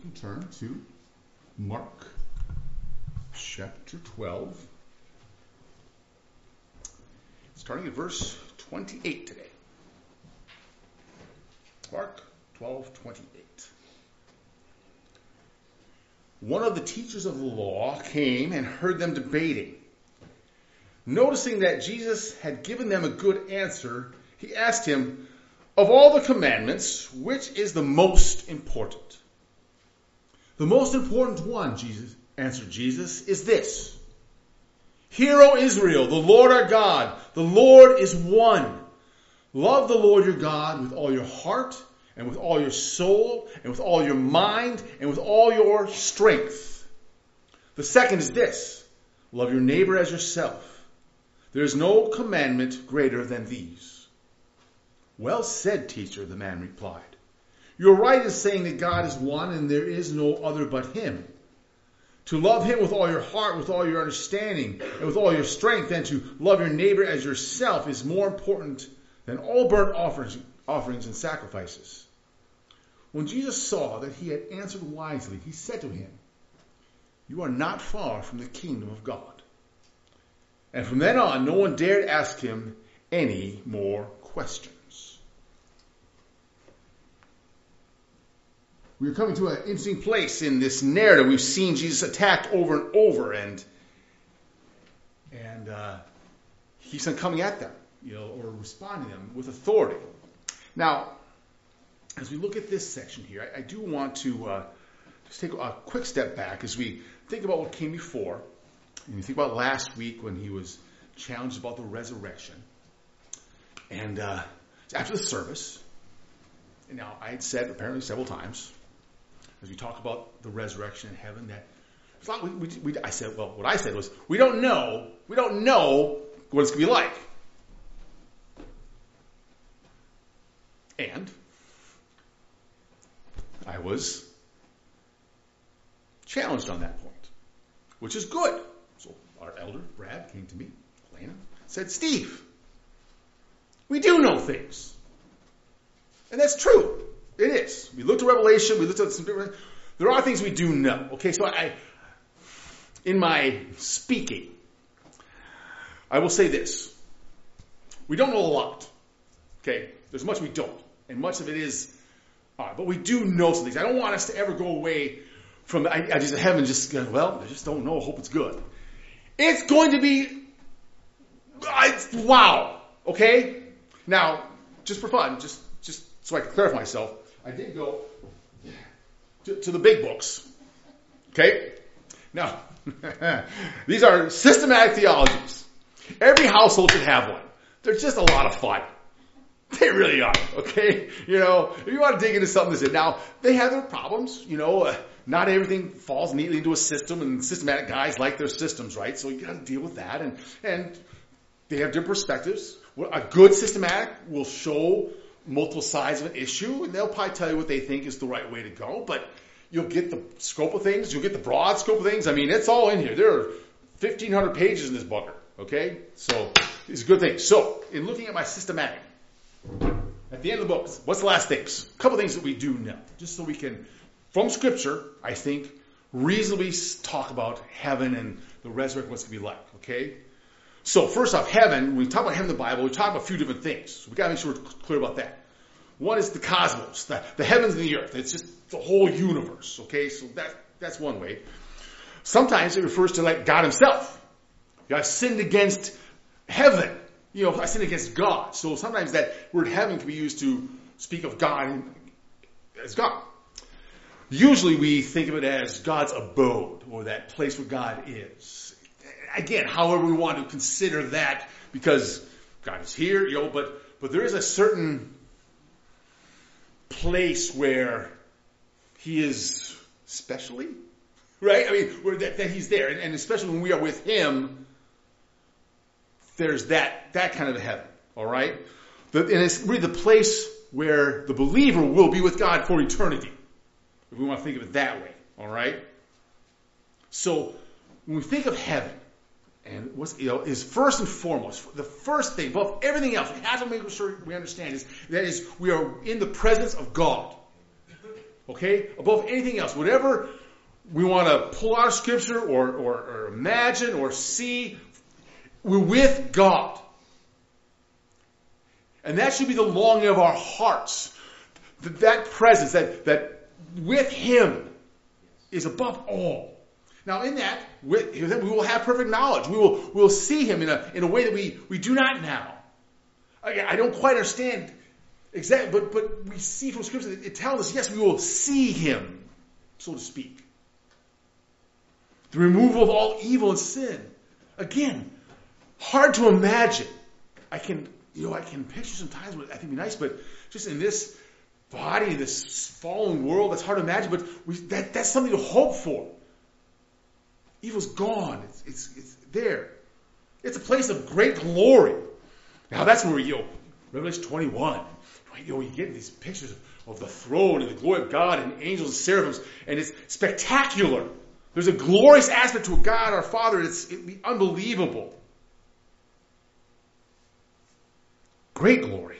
Turn to Mark chapter 12, starting at verse 28 today. Mark 12:28. One of the teachers of the law came and heard them debating. Noticing that Jesus had given them a good answer, he asked him, "Of all the commandments, which is the most important?" "The most important one," answered Jesus, "is this. Hear, O Israel, the Lord our God, the Lord is one. Love the Lord your God with all your heart and with all your soul and with all your mind and with all your strength. The second is this. Love your neighbor as yourself. There is no commandment greater than these." "Well said, teacher," the man replied. "You're right in saying that God is one and there is no other but him. To love him with all your heart, with all your understanding, and with all your strength, and to love your neighbor as yourself is more important than all burnt offerings and sacrifices." When Jesus saw that he had answered wisely, he said to him, "You are not far from the kingdom of God." And from then on, no one dared ask him any more questions. We're coming to an interesting place in this narrative. We've seen Jesus attacked over and over, and he keeps on coming at them, or responding to them with authority. Now, as we look at this section here, I do want to just take a quick step back as we think about what came before, and you think about last week when he was challenged about the resurrection, and after the service. And now, I had said apparently several times, as we talked about the resurrection in heaven, that it's not, I said, well, what I said was, we don't know what it's going to be like. And I was challenged on that point, which is good. So our elder, Brad, came to me, Lena, said, "Steve, we do know things." And that's true. It is. We looked at Revelation, we looked at some different, there are things we do know. Okay, so in my speaking, I will say this. We don't know a lot. Okay, there's much we don't. And much of it is, but we do know some things. I don't want us to ever go away from the ideas of heaven just going, well, I just don't know, I hope it's good. It's going to be, wow. Okay? Now, just for fun, just so I can clarify myself, I did go to the big books. Okay? Now, these are systematic theologies. Every household should have one. They're just a lot of fun. They really are. Okay? If you want to dig into something, now, they have their problems. Not everything falls neatly into a system, and systematic guys like their systems, right? So you got to deal with that. And they have different perspectives. A good systematic will show multiple sides of an issue, and they'll probably tell you what they think is the right way to go, but you'll get the scope of things, you'll get the broad scope of things. I mean, it's all in here. There are 1,500 pages in this booker, okay? So, it's a good thing. So, in looking at my systematic, at the end of the book, what's the last things? A couple things that we do know, just so we can, from Scripture, I think, reasonably talk about heaven and the resurrection, what's going to be like, okay? So, first off, heaven, when we talk about heaven in the Bible, we talk about a few different things. So we've got to make sure we're clear about that. One is the cosmos, the heavens and the earth. It's just the whole universe, okay? So that's one way. Sometimes it refers to like God himself. I sinned against heaven. I sinned against God. So sometimes that word heaven can be used to speak of God as God. Usually we think of it as God's abode, or that place where God is. Again, however we want to consider that, because God is here, but there is a certain place where he is specially, right? I mean, where that he's there, and especially when we are with him, there's that kind of a heaven, all right? And it's really the place where the believer will be with God for eternity, if we want to think of it that way, all right? So when we think of heaven, and is first and foremost, the first thing, above everything else, we have to make sure we understand is we are in the presence of God. Okay? Above anything else. Whatever we want to pull out of Scripture or imagine or see, we're with God. And that should be the longing of our hearts. That presence, that with Him is above all. Now in that, we will have perfect knowledge. We will see Him in a way that we do not now. I don't quite understand exactly, but we see from Scripture that it tells us, yes, we will see Him, so to speak. The removal of all evil and sin. Again, hard to imagine. I can picture some times where I think it'd be nice, but just in this body, this fallen world, that's hard to imagine, but that's something to hope for. Evil's gone. It's there. It's a place of great glory. Now that's where Revelation 21, right? You get these pictures of the throne and the glory of God and angels and seraphims, and it's spectacular. There's a glorious aspect to God, our Father. It'd be unbelievable. Great glory.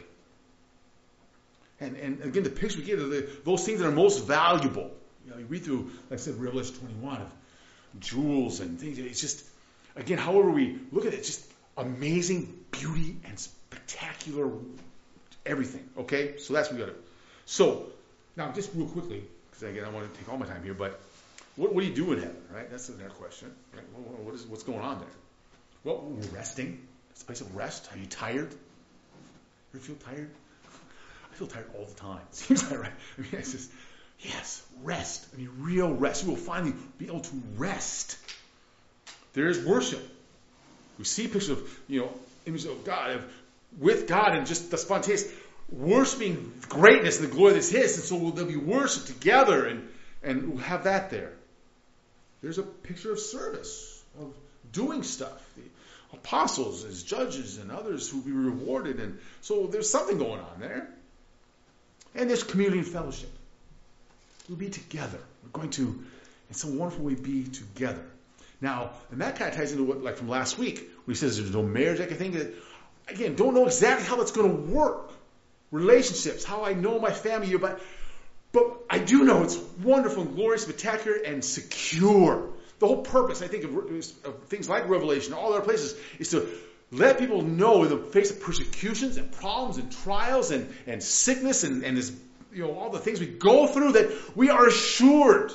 And again, the picture we get of those things that are most valuable. You read through, like I said, Revelation 21, of jewels and things. It's just, again, however we look at it, it's just amazing beauty and spectacular everything. Okay? So that's what we got to. So, now just real quickly, because again, I don't want to take all my time here, but what do you do in heaven, right? That's another question. Right? What's going on there? Well, we're resting. It's a place of rest. Are you tired? You ever feel tired? I feel tired all the time. Seems like, right? I mean, it's just, yes, rest. I mean, real rest. We will finally be able to rest. There is worship. We see pictures of, images of God, with God, and just the spontaneous worshiping greatness and the glory that's His. And so there'll be worship together, and we'll have that there. There's a picture of service, of doing stuff. The apostles as judges and others who will be rewarded. And so there's something going on there. And there's community and fellowship. We'll be together. We're going to, in some wonderful way, be together. Now, and that kind of ties into what, like from last week, where he says there's no marriage. I think that, again, don't know exactly how that's going to work. Relationships, how I know my family, but I do know it's wonderful and glorious, spectacular, and secure. The whole purpose, I think, of things like Revelation, all other places, is to let people know in the face of persecutions and problems and trials and sickness and this, all the things we go through, that we are assured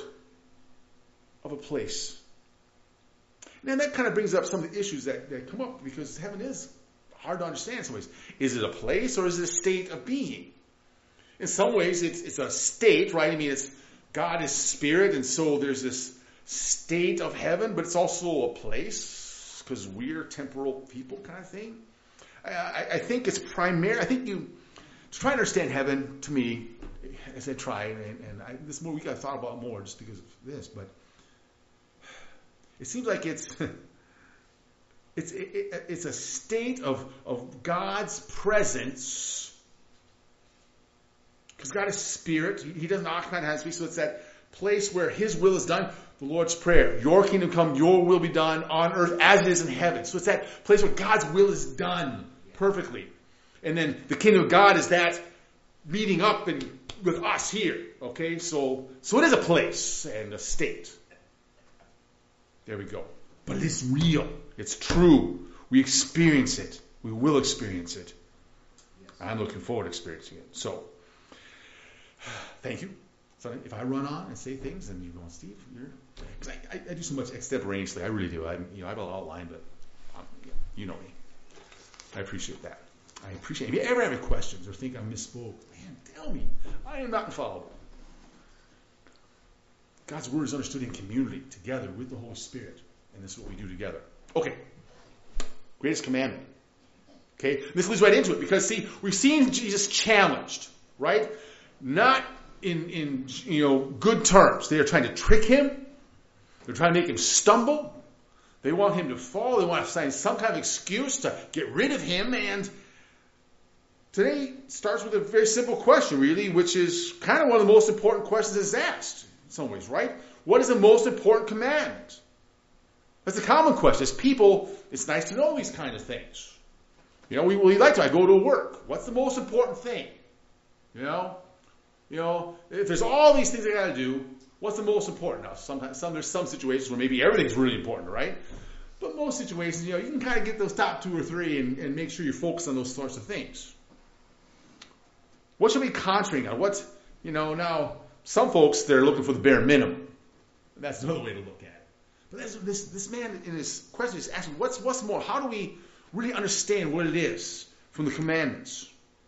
of a place. And that kind of brings up some of the issues that come up, because heaven is hard to understand in some ways. Is it a place or is it a state of being? In some ways, it's a state, right? I mean, God is spirit, and so there's this state of heaven, but it's also a place, because we're temporal people kind of thing. I think it's primary. I think to try and understand heaven, to me, as I try, and this week I thought about more just because of this, but it seems like it's a state of God's presence. Because God is spirit. He doesn't occupy the space. So it's that place where His will is done. The Lord's Prayer. Your kingdom come, your will be done on earth as it is in heaven. So it's that place where God's will is done perfectly. And then the kingdom of God is that meeting up with us here. Okay? So it is a place and a state. There we go. But it is real. It's true. We experience it. We will experience it. Yes. I'm looking forward to experiencing it. So, thank you. So if I run on and say things, then you go, Steve, because I do so much extemporaneously. I really do. I have an outline, but you know me. I appreciate that. I appreciate it. If you ever have any questions or think I misspoke, man, tell me. I am not infallible. God's word is understood in community, together with the Holy Spirit. And this is what we do together. Okay. Greatest commandment. Okay. This leads right into it, because see, we've seen Jesus challenged, right? Not in good terms. They are trying to trick Him. They're trying to make Him stumble. They want Him to fall. They want to find some kind of excuse to get rid of Him. And today starts with a very simple question, really, which is kind of one of the most important questions that's asked in some ways, right? What is the most important commandment? That's a common question. As people, it's nice to know these kind of things. We like to. I go to work. What's the most important thing? if there's all these things I got to do, what's the most important? Now, sometimes there's some situations where maybe everything's really important, right? But most situations, you can kind of get those top 2 or 3 and make sure you focus on those sorts of things. What should we be concentrating on? Now, some folks, they're looking for the bare minimum. That's another way to look at it. But this man in his question is asking, what's more? How do we really understand what it is from the commandments?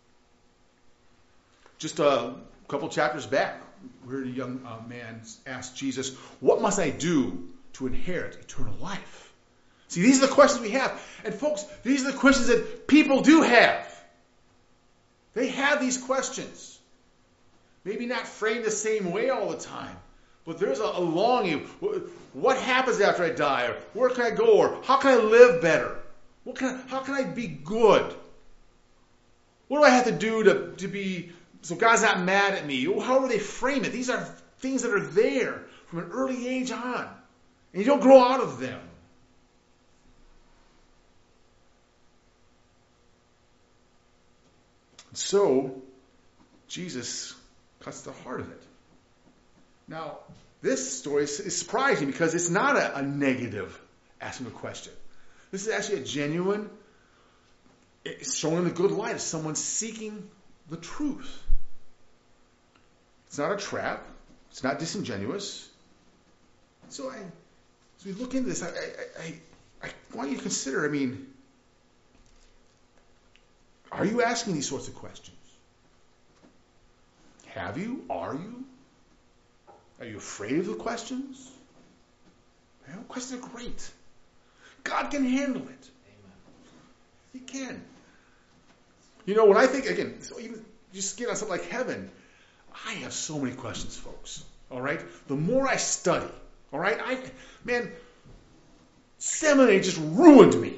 Just a couple chapters back, we heard a young man ask Jesus, what must I do to inherit eternal life? See, these are the questions we have. And folks, these are the questions that people do have. They have these questions. Maybe not framed the same way all the time. But there's a longing. What happens after I die? Or where can I go? Or how can I live better? How can I be good? What do I have to do to be so God's not mad at me? However they frame it. These are things that are there from an early age on. And you don't grow out of them. So, Jesus cuts the heart of it. Now, this story is surprising because it's not a negative asking a question. This is actually a genuine, it's shown in a good light as someone seeking the truth. It's not a trap. It's not disingenuous. So as we look into this, I want you to consider, are you asking these sorts of questions? Have you? Are you? Are you afraid of the questions? Questions are great. God can handle it. Amen. He can. When I think, again, so even just get on something like heaven, I have so many questions, folks. All right? The more I study, all right? Seminary just ruined me.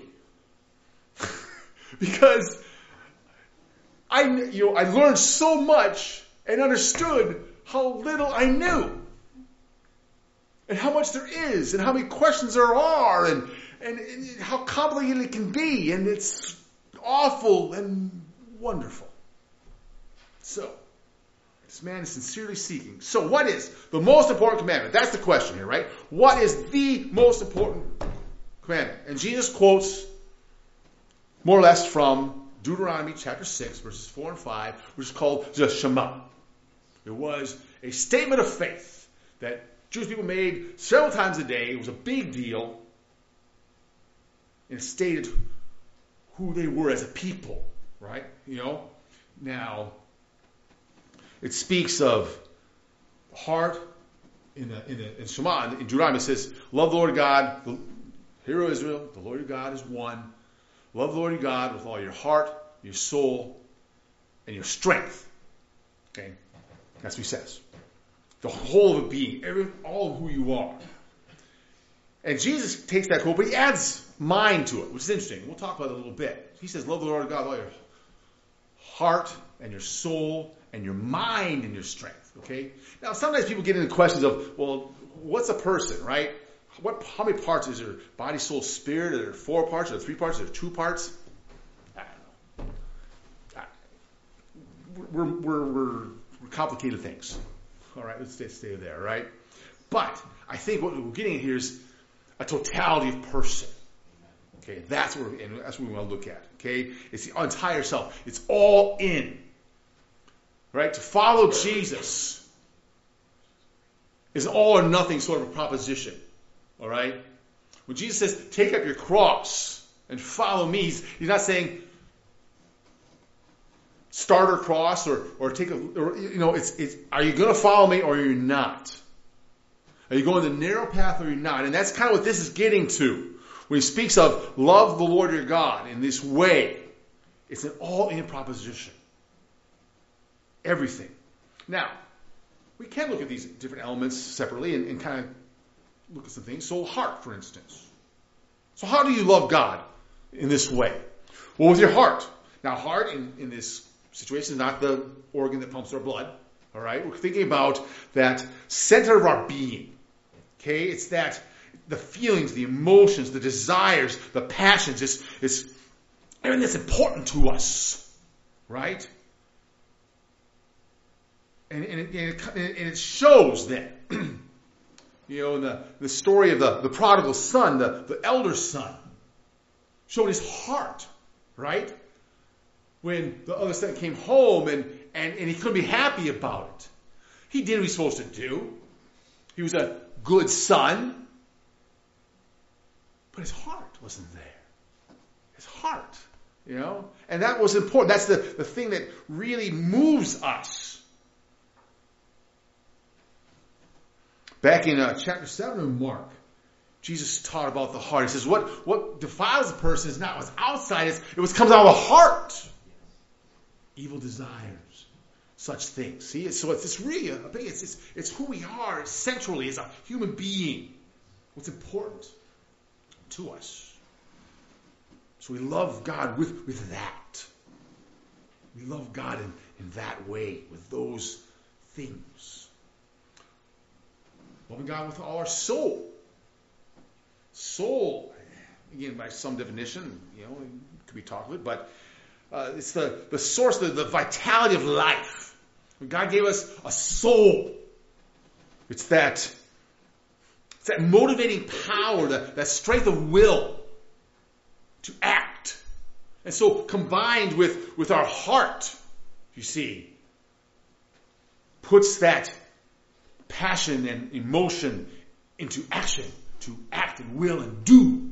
Because I learned so much and understood how little I knew. And how much there is, and how many questions there are, and how complicated it can be, and it's awful and wonderful. So, this man is sincerely seeking. So what is the most important commandment? That's the question here, right? What is the most important commandment? And Jesus quotes more or less from Deuteronomy chapter 6, verses 4 and 5, which is called the Shema. It was a statement of faith that Jewish people made several times a day. It was a big deal. And it stated who they were as a people, right? Now, it speaks of heart in Shema. In Deuteronomy it says, love the Lord God, hear, O Israel, the Lord your God is one. Love the Lord your God with all your heart, your soul, and your strength. Okay? That's what he says. The whole of a being, all of who you are. And Jesus takes that quote, but he adds mind to it, which is interesting. We'll talk about it a little bit. He says, love the Lord God with all your heart and your soul and your mind and your strength. Okay? Now, sometimes people get into questions of, well, what's a person, right? How many parts is there? Body, soul, spirit? Are there 4 parts? Are there 3 parts? Are there 2 parts? I don't know. We're complicated things. All right, let's stay there, right? But I think what we're getting at here is a totality of person. Okay, that's what we want to look at. Okay, it's the entire self. It's all in. Right? To follow Jesus is an all or nothing sort of a proposition. All right? When Jesus says, take up your cross and follow me, he's not saying starter cross or take it's are you going to follow me or are you not? Are you going the narrow path or you're not? And that's kind of what this is getting to. When he speaks of love the Lord your God in this way, it's an all-in proposition. Everything. Now, we can look at these different elements separately and kind of look at some things. So heart, for instance. So how do you love God in this way? Well, with your heart. Now, heart in this situation is not the organ that pumps our blood. All right? We're thinking about that center of our being. Okay? It's that the feelings, the emotions, the desires, the passions. It's everything that's important to us. Right? And it shows that, in the story of the prodigal son, the elder son, showed his heart, right? When the other son came home and he couldn't be happy about it. He did what he was supposed to do. He was a good son. But his heart wasn't there. His heart, And that was important. That's the thing that really moves us. Back in chapter 7 of Mark, Jesus taught about the heart. He says, what defiles a person is not what's outside, it comes out of the heart. Evil desires, such things. See, so it's really it's who we are centrally as a human being. What's important to us. So we love God with that. We love God in that way, with those things. Loving God with all our soul. Soul, again, by some definition, it could be talked about, but it's the source, the vitality of life. When God gave us a soul, it's that motivating power, that strength of will to act. And so combined with our heart, you see, puts that passion and emotion into action, to act and will and do.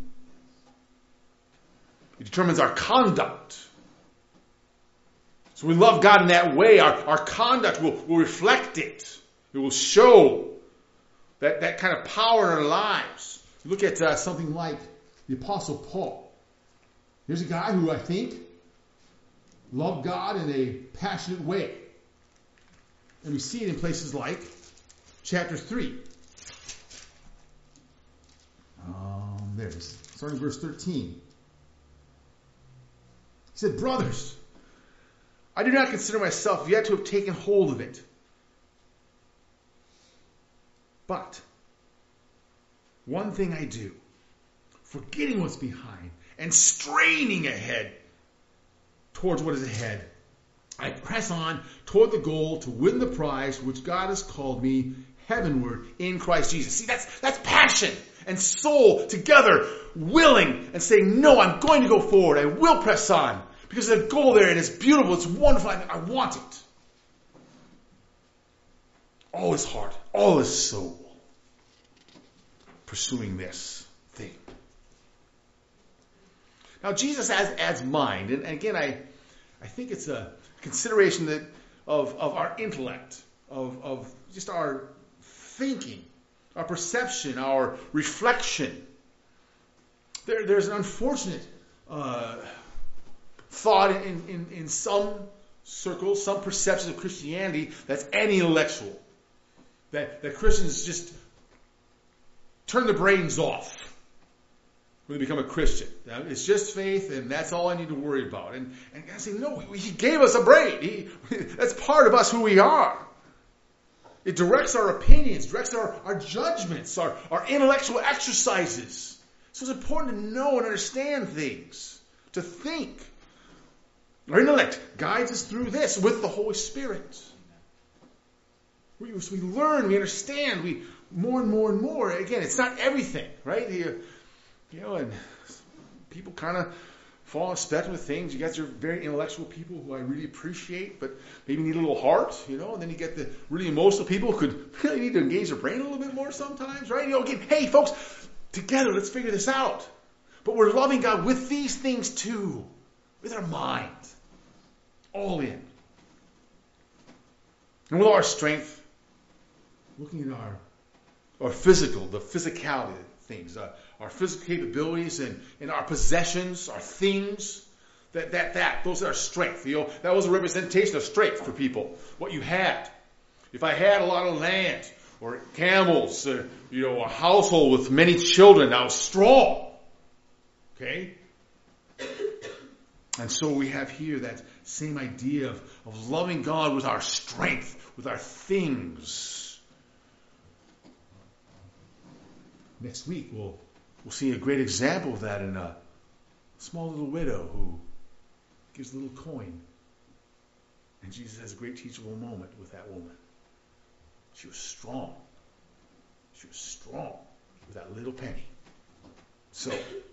It determines our conduct. So we love God in that way. Our conduct will reflect it. It will show that kind of power in our lives. Look at something like the Apostle Paul. Here's a guy who I think loved God in a passionate way. And we see it in places like chapter 3. There it is. Starting verse 13. He said, "Brothers, I do not consider myself yet to have taken hold of it. But one thing I do, forgetting what's behind and straining ahead towards what is ahead, I press on toward the goal to win the prize which God has called me heavenward in Christ Jesus." See, that's passion and soul together, willing and saying, no, I'm going to go forward. I will press on because there's a goal there and it's beautiful. It's wonderful. I want it. All his heart, all his soul, pursuing this thing. Now, Jesus adds mind. And again, I think it's a consideration of our intellect, of just our thinking, our perception, our reflection. There's an unfortunate thought in some circles, some perceptions of Christianity that's anti-intellectual. That Christians just turn their brains off when they become a Christian. It's just faith, and that's all I need to worry about. And God saying, no, He gave us a brain. That's part of us, who we are. It directs our opinions, directs our judgments, our intellectual exercises. So it's important to know and understand things, to think. Our intellect guides us through this with the Holy Spirit. We learn, we understand, we more and more and more. Again, it's not everything, right? And people kind of fall in spectrum with things. You got your very intellectual people who I really appreciate, but maybe need a little heart, and then you get the really emotional people who could really need to engage their brain a little bit more sometimes, right? Again, hey, folks, together, let's figure this out. But we're loving God with these things too, with our mind, all in. And with our strength, looking at our physical, the physicality of things, our physical capabilities and our possessions, our things, those are strength. That was a representation of strength for people. What you had. If I had a lot of land or camels, a household with many children, I was strong. Okay? And so we have here that same idea of loving God with our strength, with our things. Next week we'll see a great example of that in a small little widow who gives a little coin. And Jesus has a great teachable moment with that woman. She was strong. She was strong with that little penny. So,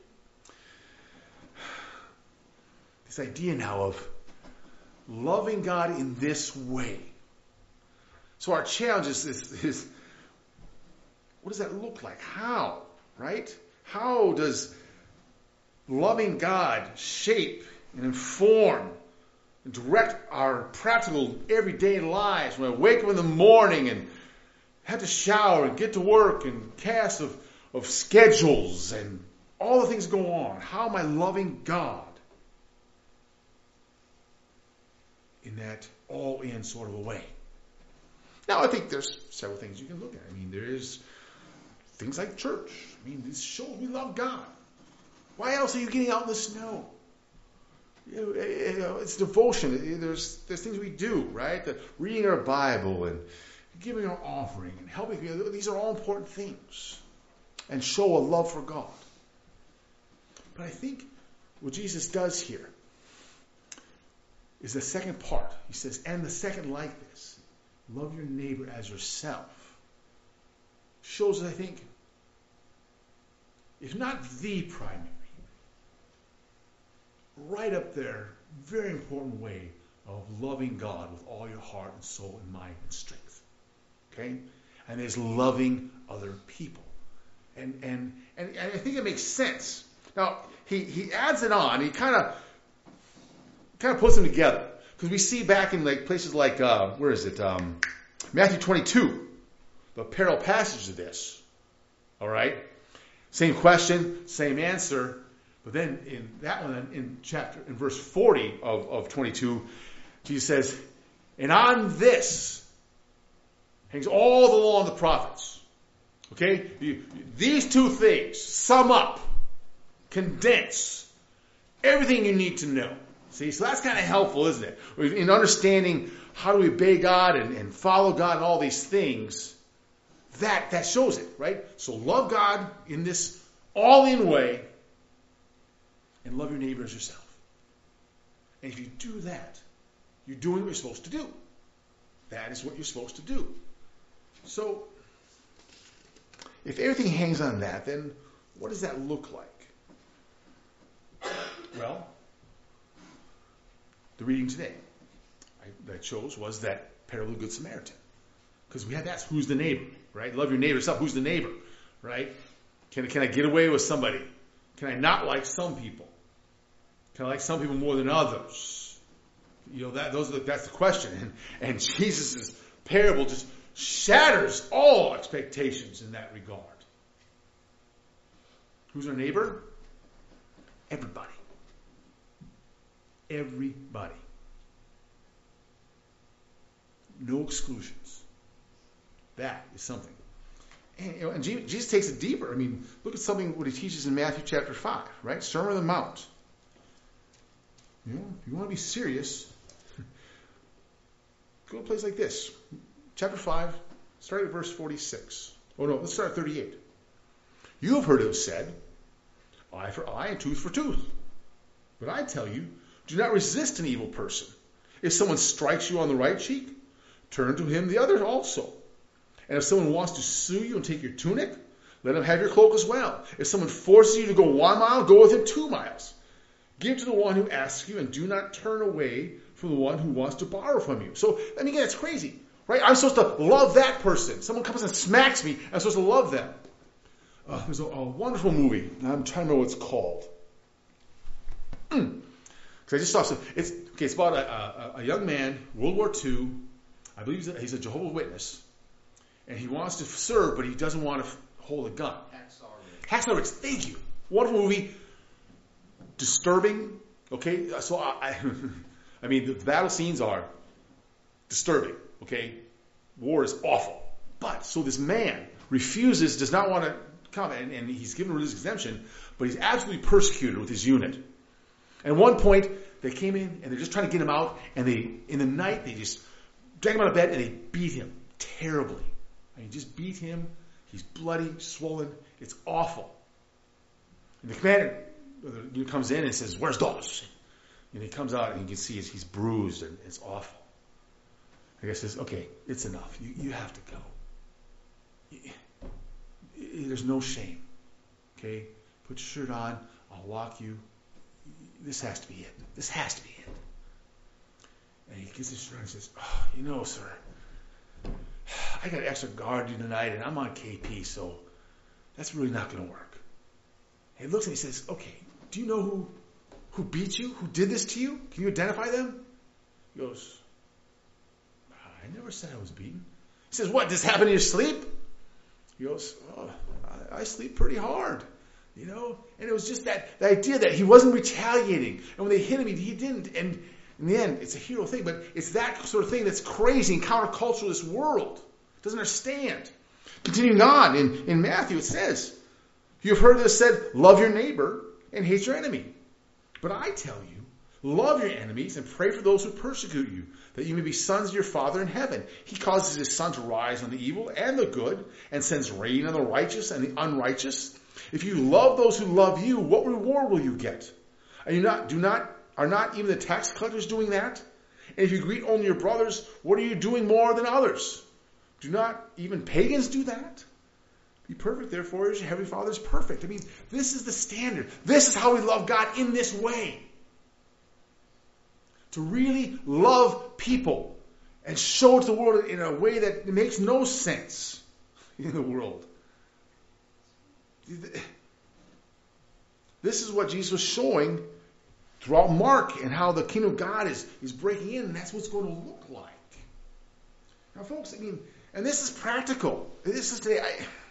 this idea now of loving God in this way. So our challenge is what does that look like? How? Right? How does loving God shape and inform and direct our practical everyday lives when I wake up in the morning and have to shower and get to work and chaos of schedules and all the things go on? How am I loving God in that all-in sort of a way? Now, I think there's several things you can look at. I mean, there is things like church. I mean, this shows we love God. Why else are you getting out in the snow? It's devotion. There's things we do, right? Reading our Bible and giving our offering and helping people. These are all important things and show a love for God. But I think what Jesus does here is the second part. He says, and the second like this, love your neighbor as yourself. Shows, I think, if not the primary, right up there, very important way of loving God with all your heart and soul and mind and strength. Okay? And there's loving other people. And I think it makes sense. Now, he adds it on. He kind of puts them together. Because we see back in like places like, where is it? Matthew 22. The parallel passage of this. All right? Same question, same answer. But then in that one, in verse 40 of 22, Jesus says, and on this hangs all the law and the prophets. Okay? These two things sum up, condense everything you need to know. See, so that's kind of helpful, isn't it? In understanding how do we obey God and follow God and all these things, that shows it, right? So love God in this all-in way and love your neighbor as yourself. And if you do that, you're doing what you're supposed to do. That is what you're supposed to do. So, if everything hangs on that, then what does that look like? Well, the reading today that I chose was that parable of the Good Samaritan. Because we had to ask, who's the neighbor, right? Love your neighbor yourself. Who's the neighbor, right? Can I get away with somebody? Can I not like some people? Can I like some people more than others? You know, that's the question. And Jesus' parable just shatters all expectations in that regard. Who's our neighbor? Everybody. Everybody. No exclusions. That is something. And Jesus takes it deeper. I mean, look at something what he teaches in Matthew chapter 5, right? Sermon on the Mount. You know, if you want to be serious, go to a place like this. Chapter 5, start at verse 46. Oh no, let's start at 38. You have heard it said, eye for eye and tooth for tooth. But I tell you, do not resist an evil person. If someone strikes you on the right cheek, turn to him the other also. And if someone wants to sue you and take your tunic, let him have your cloak as well. If someone forces you to go 1 mile, go with him 2 miles. Give to the one who asks you, and do not turn away from the one who wants to borrow from you. So, I mean, again, it's crazy, right? I'm supposed to love that person. Someone comes and smacks me, I'm supposed to love them. There's a wonderful movie. I'm trying to remember what it's called. Because I just saw some. It's about a young man, World War II. I believe he's a Jehovah's Witness. And he wants to serve, but he doesn't want to hold a gun. Hacksaw Ridge. Thank you. Wonderful movie. Disturbing. Okay, so I mean, the battle scenes are disturbing. Okay, war is awful. But so this man refuses, does not want to come, and he's given religious exemption, but he's absolutely persecuted with his unit. And at one point, they came in and they're just trying to get him out, and in the night they just drag him out of bed and they beat him terribly. I mean, just beat him. He's bloody, swollen. It's awful. And the commander comes in and says, "Where's Dawes?" And he comes out and you can see he's bruised and it's awful. I guess says, "Okay, it's enough. You have to go." There's no shame. Okay? Put your shirt on. I'll walk you. This has to be it. This has to be it. And he gets his shirt and says, sir, I got extra guard due tonight, and I'm on KP, so that's really not going to work. And he looks and he says, okay, do you know who beat you? Who did this to you? Can you identify them? He goes, I never said I was beaten. He says, what, this happened in your sleep? He goes, I sleep pretty hard. And it was just the idea that he wasn't retaliating. And when they hit him, he didn't. And in the end, it's a hero thing, but it's that sort of thing that's crazy and countercultural to this world. It doesn't understand. Continuing on, in Matthew, it says, you've heard this said, love your neighbor and hate your enemy. But I tell you, love your enemies and pray for those who persecute you, that you may be sons of your Father in heaven. He causes his sun to rise on the evil and the good, and sends rain on the righteous and the unrighteous. If you love those who love you, what reward will you get? Are not even the tax collectors doing that? And if you greet only your brothers, what are you doing more than others? Do not even pagans do that? Be perfect, therefore, as your heavenly Father is perfect. This is the standard. This is how we love God, in this way. To really love people and show it to the world in a way that makes no sense in the world. This is what Jesus was showing throughout Mark, and how the kingdom of God is breaking in, and that's what it's going to look like. Now, folks, and this is practical. This is today.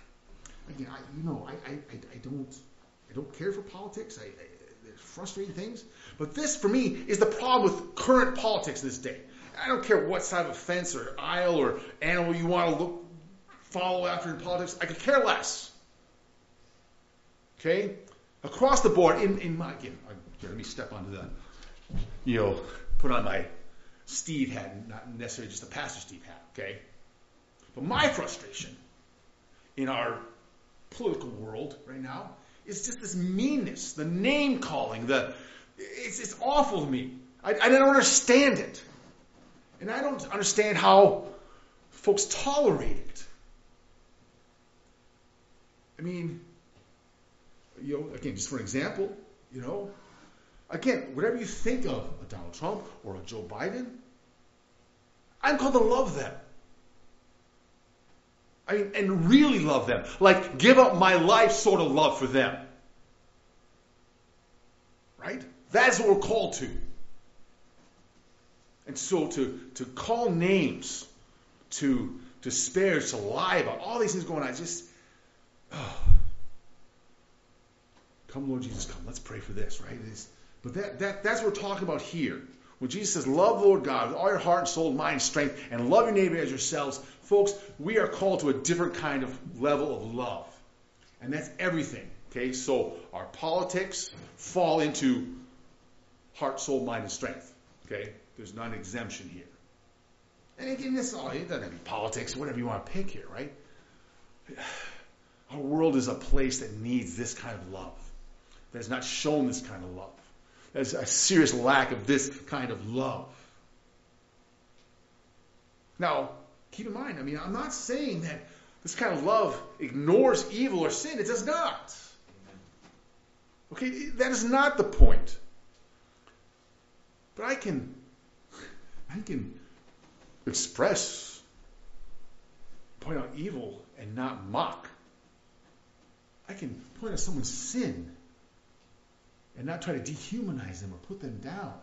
I don't care for politics. There's frustrating things, but this for me is the problem with current politics this day. I don't care what side of a fence or aisle or animal you want to follow after in politics. I could care less. Okay, across the board. Let me step onto the, put on my Steve hat, not necessarily just a Pastor Steve hat. Okay, but my frustration in our political world right now is just this meanness, the name calling, it's awful to me. I don't understand it. And I don't understand how folks tolerate it. Again, just for an example, again, whatever you think of a Donald Trump or a Joe Biden, I'm called to love them. And really love them. Like, give up my life sort of love for them. Right? That's what we're called to. And so to call names, to disparage, to lie about all these things going on, come Lord Jesus, come. Let's pray for this, right? But that's what we're talking about here. When Jesus says, love the Lord God with all your heart and soul, mind, and strength, and love your neighbor as yourselves, folks, we are called to a different kind of level of love. And that's everything. Okay, so our politics fall into heart, soul, mind, and strength. Okay, there's not an exemption here. And again, it doesn't have to be politics, whatever you want to pick here, right? Our world is a place that needs this kind of love. That has not shown this kind of love. There's a serious lack of this kind of love. Now, keep in mind, I'm not saying that this kind of love ignores evil or sin. It does not. Okay, that is not the point. But I can express, point out evil and not mock. I can point out someone's sin and not try to dehumanize them or put them down.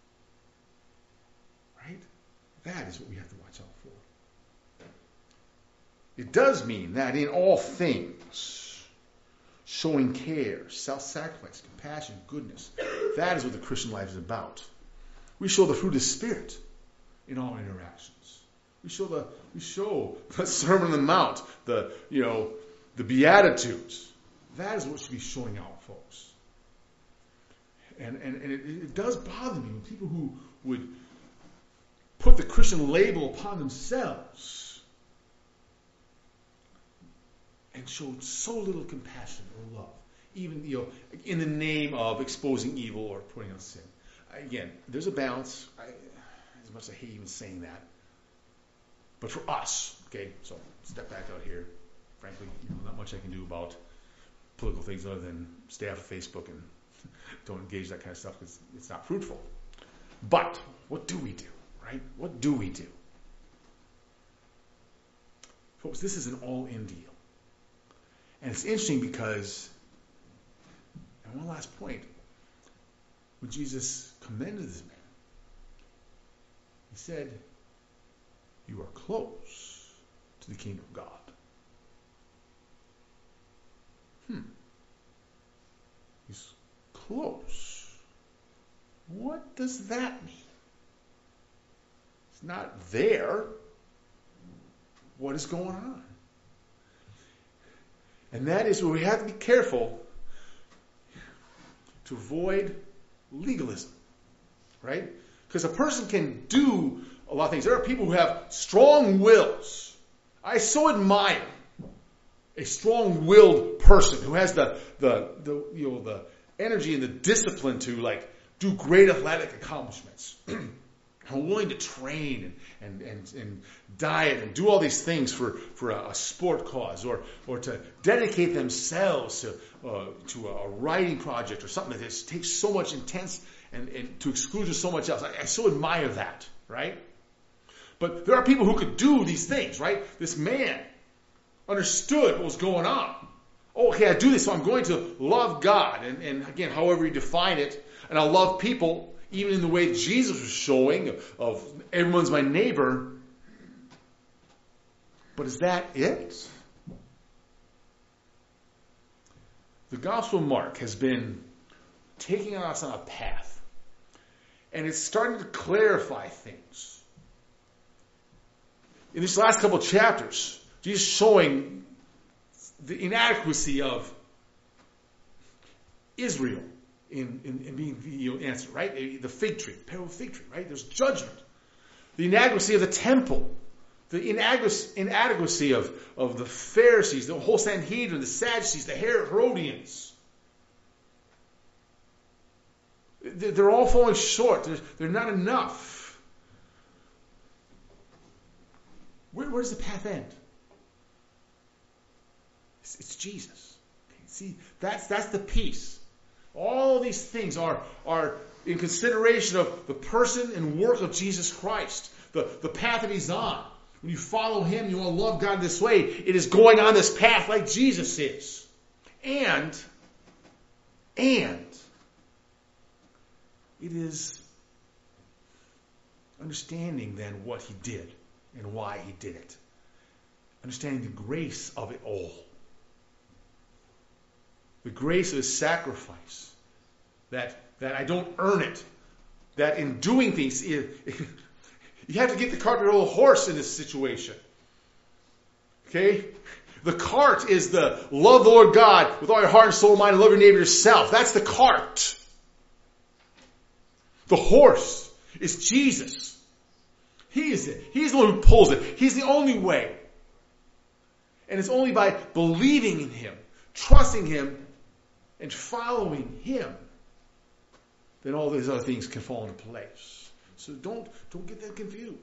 Right? That is what we have to watch out for. It does mean that in all things, showing care, self-sacrifice, compassion, goodness, that is what the Christian life is about. We show the fruit of the Spirit in all interactions. We show the Sermon on the Mount, the Beatitudes. That is what should be showing out, folks. And it does bother me when people who would put the Christian label upon themselves and show so little compassion or love, even in the name of exposing evil or putting out sin. Again, there's a balance. As much as I hate even saying that, but for us, okay. So step back out here. frankly, not much I can do about political things other than stay off of Facebook and don't engage that kind of stuff because it's not fruitful. But what do we do, right? What do we do? Folks, this is an all-in deal. And it's interesting because, and one last point, when Jesus commended this man, he said, "You are close to the kingdom of God." He's close. What does that mean? It's not there. What is going on? And that is where we have to be careful to avoid legalism, right? Because a person can do a lot of things. There are people who have strong wills. I so admire a strong-willed person who has the energy and the discipline to do great athletic accomplishments. Are willing to train and diet and do all these things for a sport cause or to dedicate themselves to a writing project or something that just takes so much intense and to exclude so much else. I so admire that, right? But there are people who could do these things, right? This man understood what was going on. Oh, okay, I do this, so I'm going to love God. And again, however you define it, and I'll love people even in the way Jesus was showing of everyone's my neighbor. But is that it? The Gospel of Mark has been taking us on a path, and it's starting to clarify things. In these last couple of chapters, Jesus showing the inadequacy of Israel in being the answer, right? The fig tree, the parable of the fig tree, right? There's judgment. The inadequacy of the temple. The inadequacy of the Pharisees, the whole Sanhedrin, the Sadducees, the Herodians. They're all falling short. They're not enough. Where does the path end? It's Jesus. Okay, see, that's the piece. All these things are in consideration of the person and work of Jesus Christ, the path that he's on. When you follow him, you want to love God this way. It is going on this path like Jesus is. And it is understanding then what he did and why he did it. Understanding the grace of it all. The grace of his sacrifice. That I don't earn it. That in doing things, you have to get the cart before the horse in this situation. Okay? The cart is the love the Lord God with all your heart and soul, mind, and love your neighbor yourself. That's the cart. The horse is Jesus. He is it. He's the one who pulls it. He's the only way. And it's only by believing in him, trusting him, and following him, then all these other things can fall into place. So don't get that confused.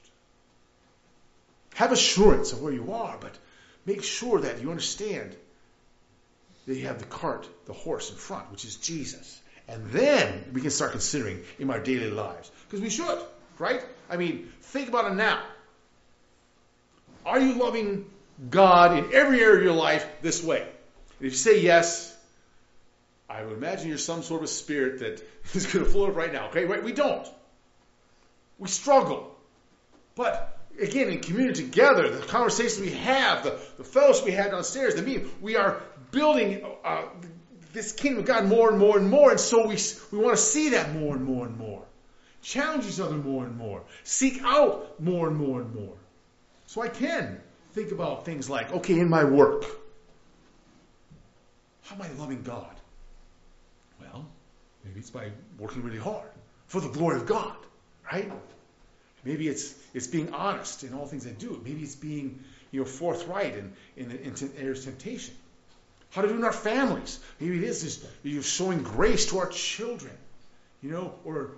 Have assurance of where you are, but make sure that you understand that you have the cart, the horse in front, which is Jesus. And then we can start considering in our daily lives. Because we should, right? I mean, think about it now. Are you loving God in every area of your life this way? And if you say yes, I would imagine you're some sort of spirit that is going to float up right now. Okay, right? We don't. We struggle. But again, in community together, the conversations we have, the fellowship we had downstairs, the meeting, we are building this kingdom of God more and more and more. And so we want to see that more and more and more. Challenge each other more and more. Seek out more and more and more. So I can think about things like, okay, in my work, how am I loving God? Well, maybe it's by working really hard for the glory of God, right? Maybe it's being honest in all things I do. Maybe it's being forthright in areas of temptation. How to do in our families. Maybe it is just showing grace to our children, or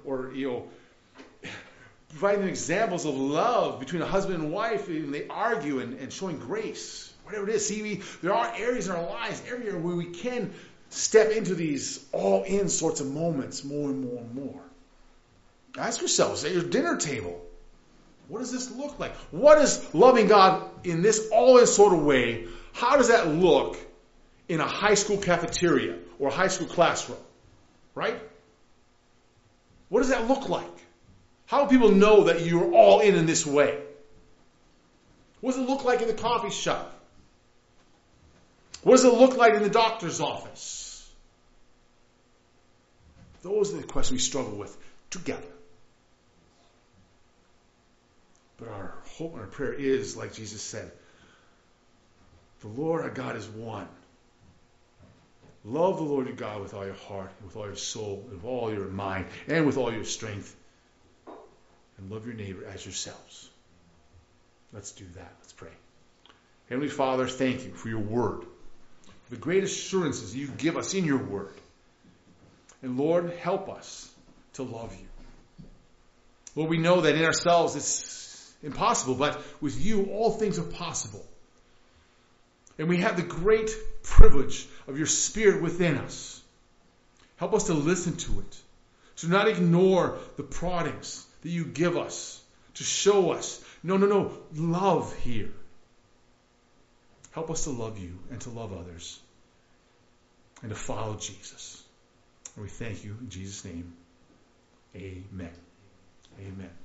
providing them examples of love between a husband and wife when they argue and showing grace. whatever it is. See, there are areas in our lives, everywhere where we can step into these all-in sorts of moments more and more and more. Ask yourselves at your dinner table, what does this look like? What is loving God in this all-in sort of way? How does that look in a high school cafeteria or a high school classroom? Right? What does that look like? How do people know that you're all in this way? What does it look like in the coffee shop? What does it look like in the doctor's office? Those are the questions we struggle with together. But our hope and our prayer is, like Jesus said, the Lord our God is one. Love the Lord your God with all your heart, and with all your soul, and with all your mind, and with all your strength. And love your neighbor as yourselves. Let's do that. Let's pray. Heavenly Father, thank you for your word, for the great assurances you give us in your word. And Lord, help us to love you. Lord, we know that in ourselves it's impossible, but with you all things are possible. And we have the great privilege of your Spirit within us. Help us to listen to it, to not ignore the proddings that you give us, to show us, no, love here. Help us to love you and to love others and to follow Jesus. And we thank you in Jesus' name. Amen. Amen.